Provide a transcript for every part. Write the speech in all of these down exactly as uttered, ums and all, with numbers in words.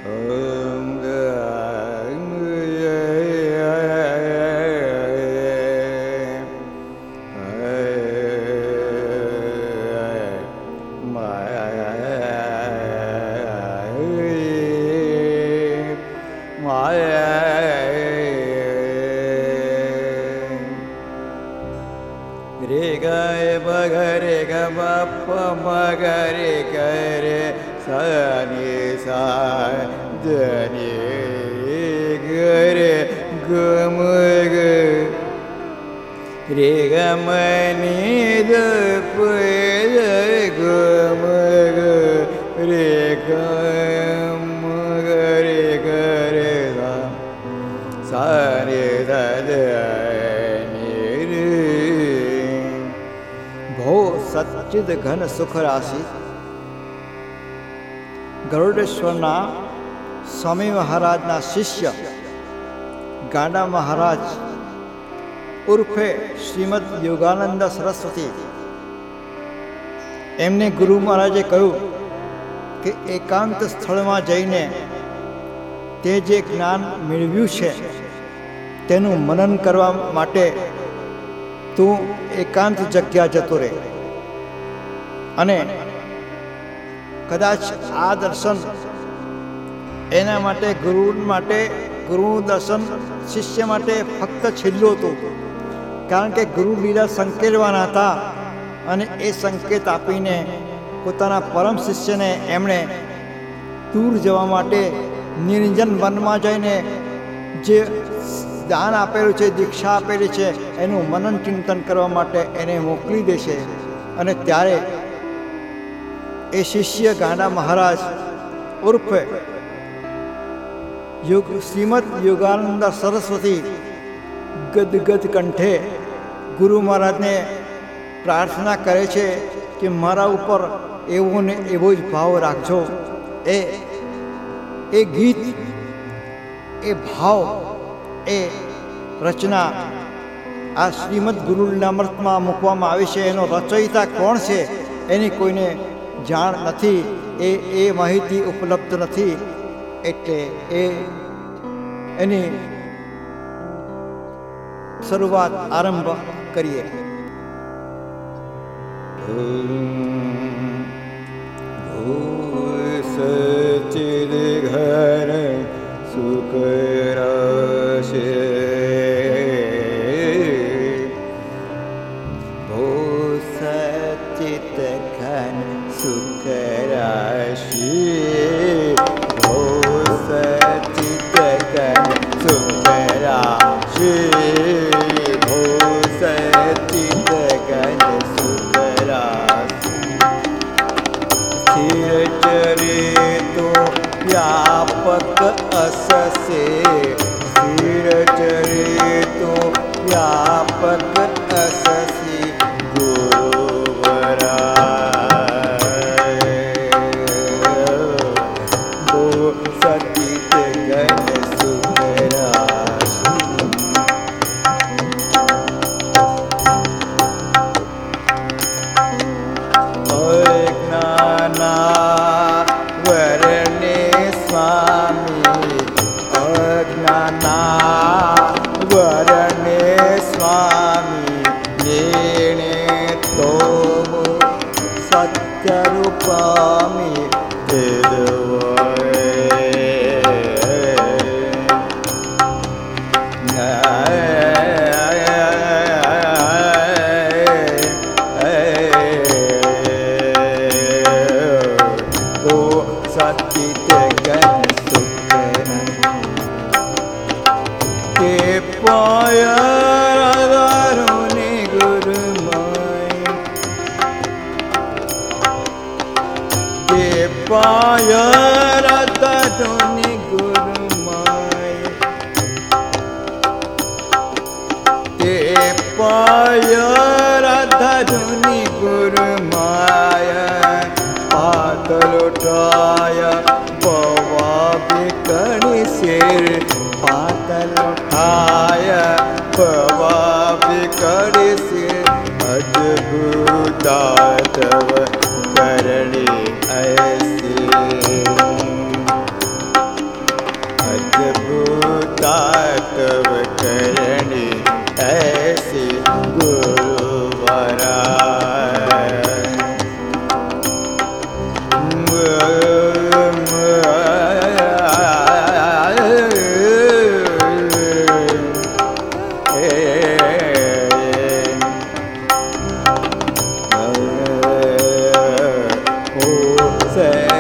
સચ્ચિદ ઘન સુખ રાશિ ગરુડેશ્વરના સ્વામી મહારાજના શિષ્ય ગાંડા મહારાજ ઉર્ફે શ્રીમદ યોગાનંદ સરસ્વતી, એમને ગુરુ મહારાજે કહ્યું કે એકાંત સ્થળમાં જઈને તે જે જ્ઞાન મેળવ્યું છે તેનું મનન કરવા માટે તું એકાંત જગ્યા જતો રહે અને કદાચ આ દર્શન એના માટે ગુરુ માટે ગુરુનું દર્શન શિષ્ય માટે ફક્ત છેલ્લું હતું, કારણ કે ગુરુ લીલા સંકેલવાના હતા અને એ સંકેત આપીને પોતાના પરમ શિષ્યને એમણે દૂર જવા માટે નિર્જન વનમાં જઈને જે દાન આપેલું છે, દીક્ષા આપેલી છે, એનું મનન ચિંતન કરવા માટે એને મોકલી દેશે. અને ત્યારે એ શિષ્ય ગાંડા મહારાજ ઉર્ફે યોગ શ્રીમદ યોગાનંદ સરસ્વતી ગદગદ કંઠે ગુરુ મહારાજને પ્રાર્થના કરે છે કે મારા ઉપર એવો ને એવો જ ભાવ રાખજો. એ એ ગીત, એ ભાવ, એ રચના આ શ્રીમદ ગુરુનામૃતમાં મૂકવામાં આવી છે. એનો રચયિતા કોણ છે એની કોઈને જાણ નથી, એ એ માહિતી ઉપલબ્ધ નથી. એટલે એ એની શરૂઆત આરંભ કરીએ. સચિદ ઘર સુખ રાશિ ભો સચિત ઘન સુખ રાશિ ભો સચિત ઘન સુખ રાશિ ભો સચિત ઘન સુખ રાશિ સ્થિર ચરિતો व्यापक अस से स्थिर चरितो व्यापक अस से गुरुवराय वो सचित घन सुख राशि अज्ञाना वरणे स्वामी अज्ञाना वरणे स्वामी येणे तो सत्य रूपामी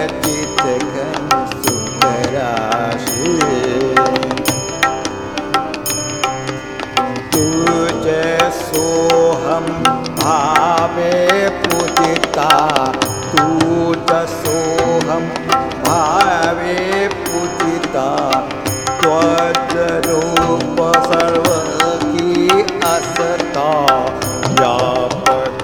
चित घन सुख राशि तुझ सोहम भावे पूजिता तुझ सोहम भावे पूजिता त्वज रूप सर्व की असता व्यापक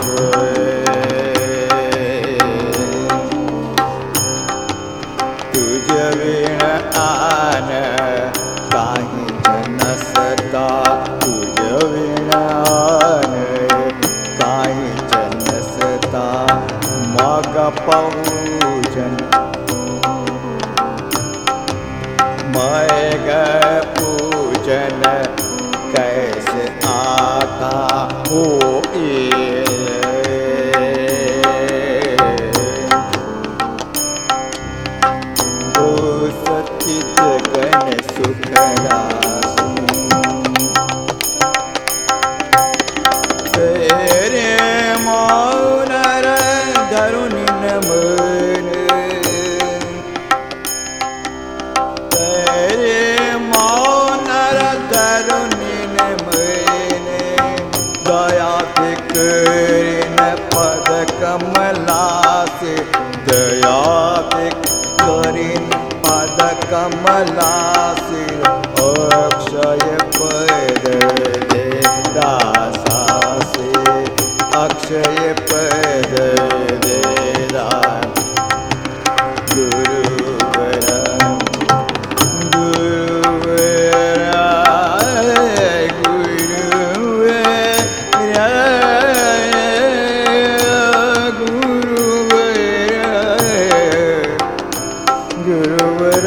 तुझ विण आन काही जनसता तुझ विण आन काही जनसता मग पूजन मग पूजन कैसे आता हो सचित गण सुख राशि तेरे मौन धरुनि नमन तेरे मौन धरुनि नमन दया बिकरिन पद कमला से दया बिकरिन पद कमला से अक्षय पद दे दासा से अक्षय पद दे दास गुरुवर गुरुवर गुरुवर गुरुवर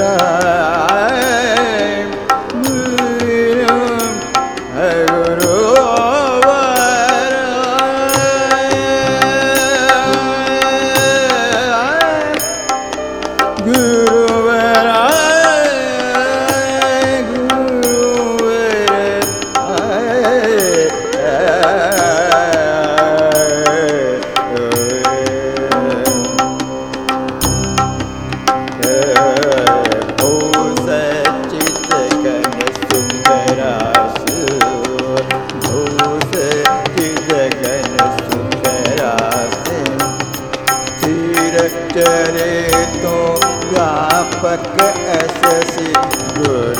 चरे तो व्यापक ऐसे गुरु